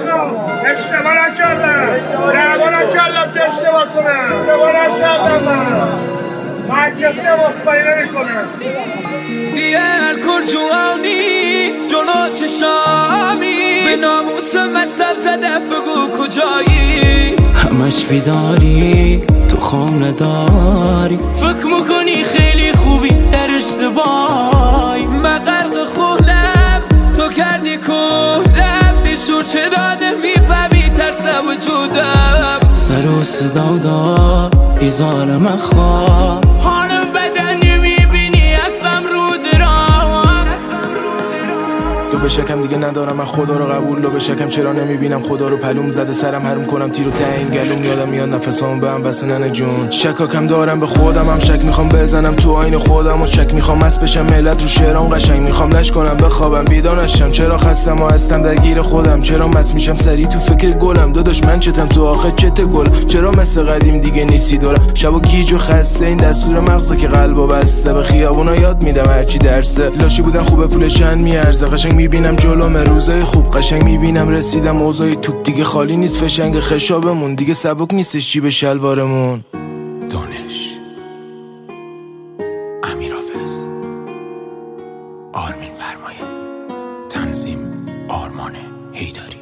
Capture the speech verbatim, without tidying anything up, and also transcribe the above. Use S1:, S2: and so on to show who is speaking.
S1: اشتباه نکردم اشتباه نکردم که اشتباه کنم اشتباه نکردم من من کسی مطمئن نمیکنم
S2: دیگه الکل جوانی جلو چشامی به ناموس مصب زده بگو کجایی همش بیداری تو خانه داری فکر میکنی خیلی خوبی در اشتباهی من غرق خونم تو کردی کورم بیشور چرا نمیفهمی ترس وجودم سر و صدا دار ایزار من خواب حالم بدن نمیبینی اصلا رو درام
S3: تو به شکم دیگه ندارم من خدا رو قبول. تو به شکم چرا نمیبینم خدا رو پلوم زده سرم حروم کنم تیرو تعیین گلوم یادم میاد نفسام به هم بسته ننه جون شکاکم دارم به خودم هم شک میخوام بزنم تو آین خودم و شک میخوام مست بشم ملت رو شعرام قشنگ میخوام لش کنم بخوابم بیدار نشم چرا خستم و هستم درگیر خودم چرا مست میشم سری تو فکر گلم داداش من چتم تو آخه چت گل چرا مثل قدیم دیگه نیستی دورم شب و گیج و خسته این دستور مغزه که قلبو بسته به خیابونا یاد میدم هرچی درسه لاشی بودن خوبه پولش چند میارزه قشنگ میبینم جلوم روزای خوب قشنگ میبینم رسیدم اوضاع توپ دیگه خالی نیست فشنگ خشابمون دیگه سبک نیستش جیب شلوارمون
S4: دانش امیر حافظ آرمین فرمایه تنظیم آرمان حیدری